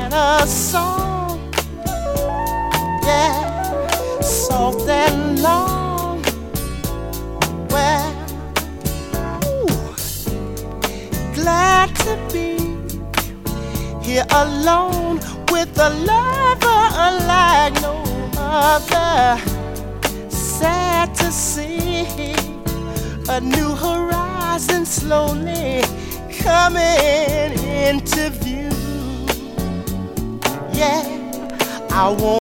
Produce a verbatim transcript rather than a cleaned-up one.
write a song, yeah, soft and long. Well, ooh, glad to be here alone with a lover unlike no other. Sad to see a new horizon slowly coming into view. Yeah, I want